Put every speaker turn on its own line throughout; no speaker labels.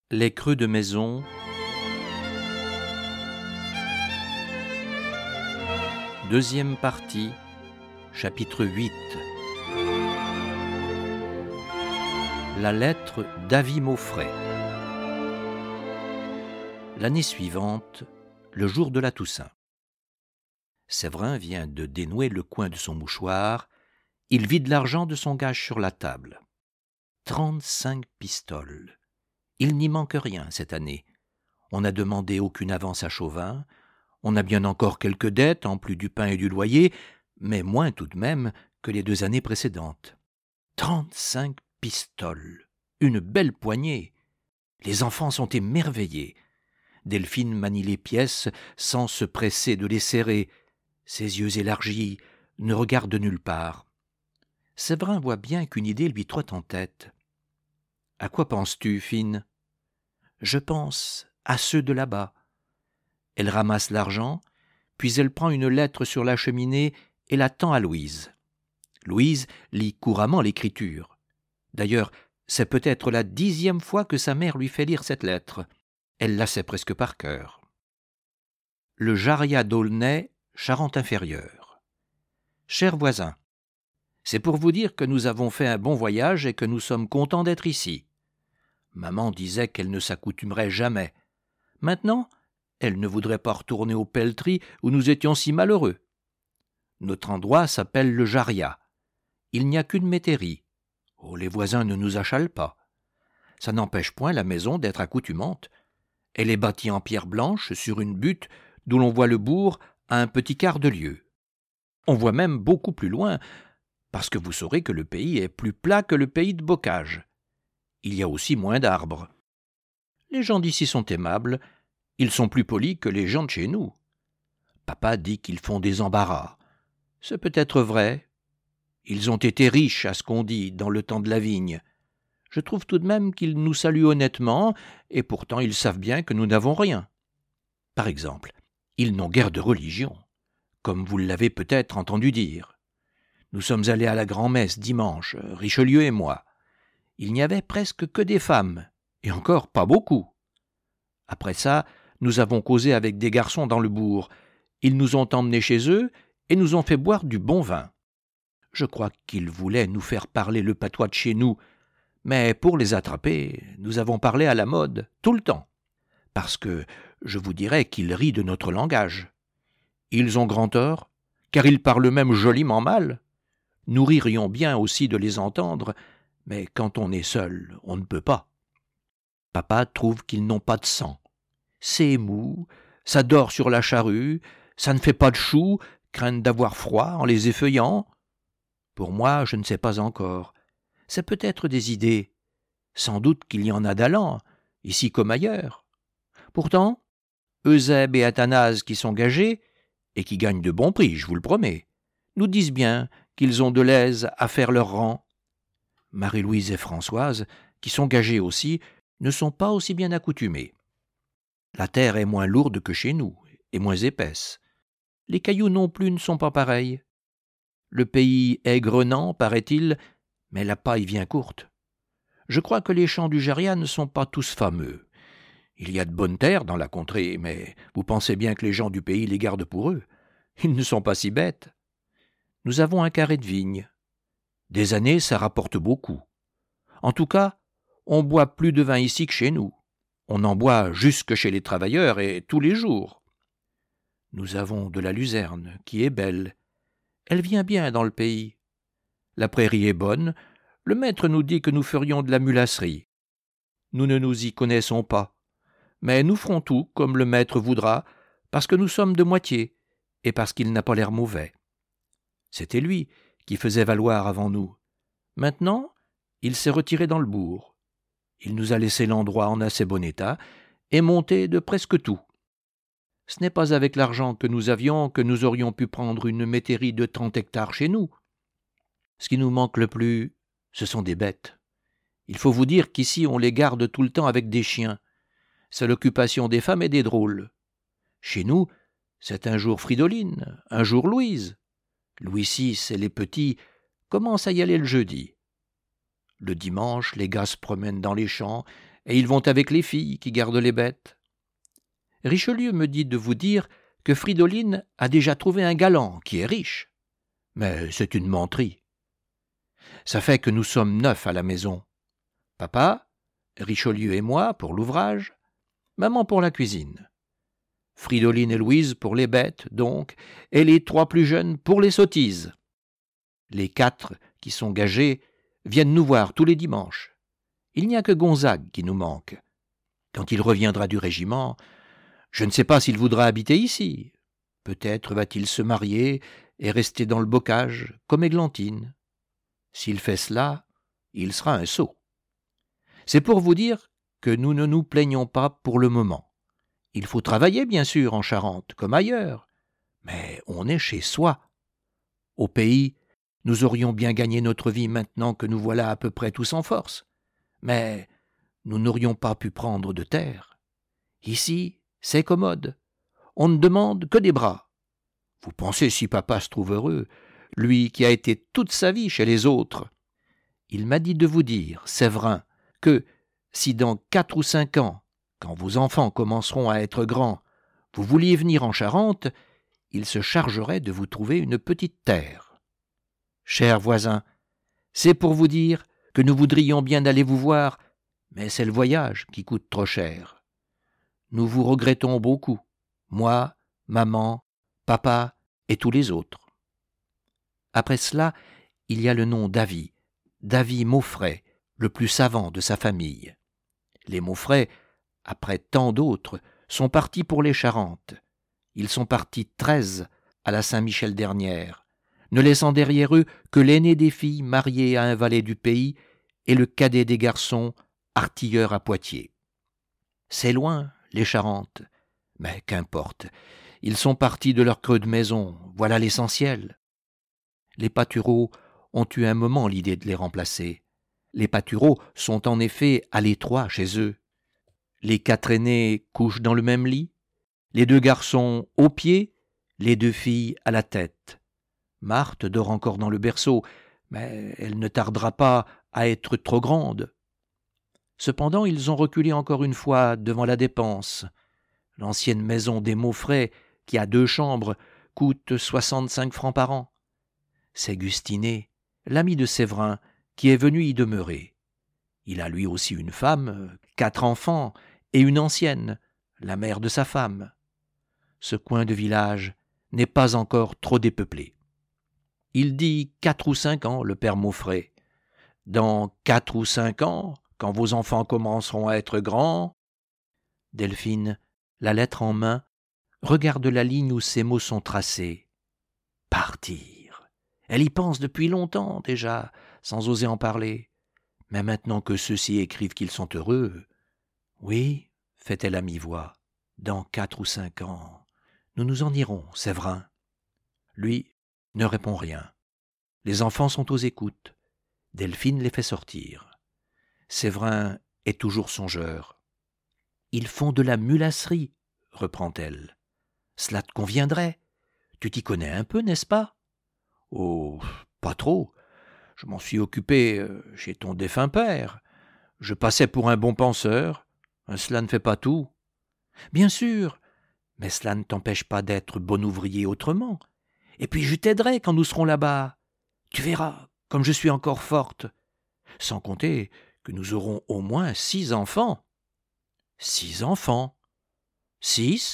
Les creux de maison. Deuxième partie, chapitre 8. La lettre d'Avy Maufray. L'année suivante, le jour de la Toussaint. Séverin vient de dénouer le coin de son mouchoir. Il vide l'argent de son gage sur la table. 35 pistoles. Il n'y manque rien cette année. On n'a demandé aucune avance à Chauvin. On a bien encore quelques dettes, en plus du pain et du loyer, mais moins tout de même que les 2 années précédentes. 35 pistoles. Une belle poignée. Les enfants sont émerveillés. Delphine manie les pièces sans se presser de les serrer. Ses yeux élargis ne regardent nulle part. Séverin voit bien qu'une idée lui trotte en tête. « À quoi penses-tu, Fine ?»« Je pense à ceux de là-bas. » Elle ramasse l'argent, puis elle prend une lettre sur la cheminée et la tend à Louise. Louise lit couramment l'écriture. D'ailleurs, c'est peut-être la 10e fois que sa mère lui fait lire cette lettre. Elle la sait presque par cœur. Le Jariat d'Aulnay, Charente-Inférieure. Chers voisins, c'est pour vous dire que nous avons fait un bon voyage et que nous sommes contents d'être ici. Maman disait qu'elle ne s'accoutumerait jamais. Maintenant, elle ne voudrait pas retourner aux pelleteries où nous étions si malheureux. Notre endroit s'appelle le Jariat. Il n'y a qu'une métairie. Oh, les voisins ne nous achalent pas. Ça n'empêche point la maison d'être accoutumante. Elle est bâtie en pierre blanche sur une butte d'où l'on voit le bourg à un petit quart de lieue. On voit même beaucoup plus loin, parce que vous saurez que le pays est plus plat que le pays de Bocage. Il y a aussi moins d'arbres. Les gens d'ici sont aimables, ils sont plus polis que les gens de chez nous. Papa dit qu'ils font des embarras. C'est peut-être vrai. Ils ont été riches, à ce qu'on dit, dans le temps de la vigne. Je trouve tout de même qu'ils nous saluent honnêtement, et pourtant ils savent bien que nous n'avons rien. Par exemple, ils n'ont guère de religion, comme vous l'avez peut-être entendu dire. Nous sommes allés à la grand-messe dimanche, Richelieu et moi. Il n'y avait presque que des femmes, et encore pas beaucoup. Après ça, nous avons causé avec des garçons dans le bourg. Ils nous ont emmenés chez eux et nous ont fait boire du bon vin. Je crois qu'ils voulaient nous faire parler le patois de chez nous, mais pour les attraper, nous avons parlé à la mode, tout le temps. Parce que je vous dirais qu'ils rient de notre langage. Ils ont grand tort, car ils parlent même joliment mal. Nous ririons bien aussi de les entendre, mais quand on est seul, on ne peut pas. Papa trouve qu'ils n'ont pas de sang. C'est mou, ça dort sur la charrue, ça ne fait pas de choux, craignent d'avoir froid en les effeuillant. Pour moi, je ne sais pas encore. C'est peut-être des idées. Sans doute qu'il y en a d'allant, ici comme ailleurs. Pourtant, Eusèbe et Athanase qui sont gagés, et qui gagnent de bons prix, je vous le promets, nous disent bien qu'ils ont de l'aise à faire leur rang. Marie-Louise et Françoise, qui sont gagées aussi, ne sont pas aussi bien accoutumées. La terre est moins lourde que chez nous, et moins épaisse. Les cailloux non plus ne sont pas pareils. Le pays est grenant, paraît-il, mais la paille vient courte. Je crois que les champs du Jariat ne sont pas tous fameux. Il y a de bonnes terres dans la contrée, mais vous pensez bien que les gens du pays les gardent pour eux. Ils ne sont pas si bêtes. Nous avons un carré de vigne. Des années, ça rapporte beaucoup. En tout cas, on boit plus de vin ici que chez nous. On en boit jusque chez les travailleurs et tous les jours. Nous avons de la luzerne, qui est belle. Elle vient bien dans le pays. La prairie est bonne. Le maître nous dit que nous ferions de la mulasserie. Nous ne nous y connaissons pas. Mais nous ferons tout comme le maître voudra, parce que nous sommes de moitié, et parce qu'il n'a pas l'air mauvais. C'était lui qui faisait valoir avant nous. Maintenant, il s'est retiré dans le bourg. Il nous a laissé l'endroit en assez bon état, et monté de presque tout. Ce n'est pas avec l'argent que nous avions que nous aurions pu prendre une métairie de 30 hectares chez nous. Ce qui nous manque le plus, ce sont des bêtes. Il faut vous dire qu'ici on les garde tout le temps avec des chiens. C'est l'occupation des femmes et des drôles. Chez nous, c'est un jour Fridoline, un jour Louise. Louis VI et les petits commencent à y aller le jeudi. Le dimanche, les gars se promènent dans les champs et ils vont avec les filles qui gardent les bêtes. Richelieu me dit de vous dire que Fridoline a déjà trouvé un galant qui est riche. Mais c'est une menterie. Ça fait que nous sommes 9 à la maison. Papa, Richelieu et moi pour l'ouvrage, maman pour la cuisine. Fridoline et Louise pour les bêtes, donc, et les 3 plus jeunes pour les sottises. Les 4 qui sont gagés viennent nous voir tous les dimanches. Il n'y a que Gonzague qui nous manque. Quand il reviendra du régiment, je ne sais pas s'il voudra habiter ici. Peut-être va-t-il se marier et rester dans le bocage, comme Églantine. S'il fait cela, il sera un sot. C'est pour vous dire que nous ne nous plaignons pas pour le moment. Il faut travailler, bien sûr, en Charente, comme ailleurs, mais on est chez soi. Au pays, nous aurions bien gagné notre vie maintenant que nous voilà à peu près tous en force, mais nous n'aurions pas pu prendre de terre. Ici, c'est commode. On ne demande que des bras. Vous pensez si papa se trouve heureux, lui qui a été toute sa vie chez les autres. Il m'a dit de vous dire, Séverin, que si dans 4 ou 5 ans, quand vos enfants commenceront à être grands, vous vouliez venir en Charente, il se chargerait de vous trouver une petite terre. Cher voisin, c'est pour vous dire que nous voudrions bien aller vous voir, mais c'est le voyage qui coûte trop cher. Nous vous regrettons beaucoup, moi, maman, papa et tous les autres. Après cela, il y a le nom Davy Maufray, le plus savant de sa famille. Les Maufray, après tant d'autres, sont partis pour les Charentes. Ils sont partis 13 à la Saint-Michel dernière, ne laissant derrière eux que l'aîné des filles mariée à un valet du pays et le cadet des garçons, artilleur à Poitiers. C'est loin, les Charentes, mais qu'importe, ils sont partis de leur creux de maison, voilà l'essentiel. Les Patureaux ont eu un moment l'idée de les remplacer. Les Patureaux sont en effet à l'étroit chez eux. Les 4 aînés couchent dans le même lit, les 2 garçons aux pieds, les 2 filles à la tête. Marthe dort encore dans le berceau, mais elle ne tardera pas à être trop grande. Cependant, ils ont reculé encore une fois devant la dépense. L'ancienne maison des Maufray, qui a 2 chambres, coûte 65 francs par an. C'est Gustinet, l'ami de Séverin, qui est venu y demeurer. Il a lui aussi une femme, 4 enfants, et une ancienne, la mère de sa femme. Ce coin de village n'est pas encore trop dépeuplé. Il dit 4 ou 5 ans, le père Maufray. Dans 4 ou 5 ans, quand vos enfants commenceront à être grands... Delphine, la lettre en main, regarde la ligne où ces mots sont tracés. Partir. Elle y pense depuis longtemps déjà, sans oser en parler. Mais maintenant que ceux-ci écrivent qu'ils sont heureux... Oui, fait-elle à mi-voix, dans 4 ou 5 ans, nous nous en irons, Séverin. Lui ne répond rien. Les enfants sont aux écoutes. Delphine les fait sortir. Séverin est toujours songeur. « Ils font de la mulasserie, reprend-elle. Cela te conviendrait. Tu t'y connais un peu, n'est-ce pas ? Oh, pas trop. Je m'en suis occupé chez ton défunt père. Je passais pour un bon penseur. Cela ne fait pas tout. Bien sûr, mais cela ne t'empêche pas d'être bon ouvrier autrement. Et puis je t'aiderai quand nous serons là-bas. Tu verras, comme je suis encore forte. Sans compter que nous aurons au moins 6 enfants. 6 enfants. 6 ?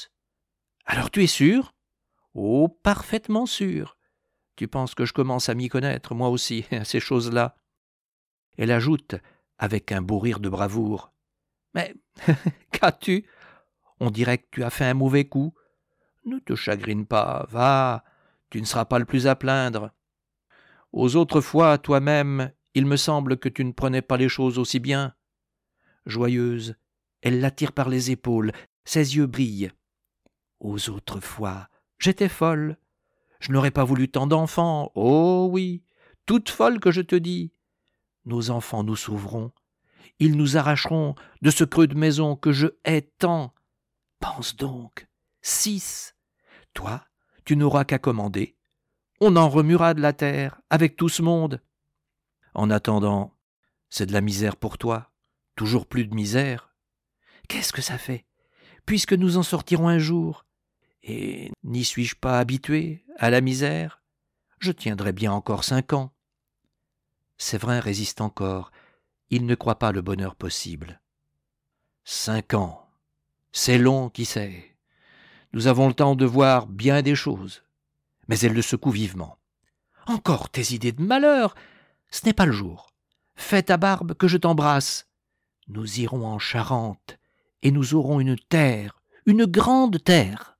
Alors tu es sûr ? Oh, parfaitement sûr. Tu penses que je commence à m'y connaître, moi aussi, à ces choses-là. Elle ajoute, avec un beau rire de bravoure. Mais qu'as-tu ? On dirait que tu as fait un mauvais coup. Ne te chagrine pas, va, tu ne seras pas le plus à plaindre. Aux autres fois, toi-même, il me semble que tu ne prenais pas les choses aussi bien. Joyeuse, elle l'attire par les épaules, ses yeux brillent. Aux autres fois, j'étais folle. Je n'aurais pas voulu tant d'enfants, oh oui, toute folle que je te dis. Nos enfants nous sauveront. Ils nous arracheront de ce creux de maison que je hais tant. Pense donc, 6. Toi, tu n'auras qu'à commander. On en remuera de la terre, avec tout ce monde. En attendant, c'est de la misère pour toi. Toujours plus de misère. Qu'est-ce que ça fait, puisque nous en sortirons un jour? Et n'y suis-je pas habitué à la misère? Je tiendrai bien encore 5 ans. Séverin résiste encore. Il ne croit pas le bonheur possible. 5 ans, c'est long, qui sait. Nous avons le temps de voir bien des choses. Mais elle le secoue vivement. Encore tes idées de malheur! Ce n'est pas le jour. Fais ta barbe que je t'embrasse. Nous irons en Charente, et nous aurons une terre, une grande terre.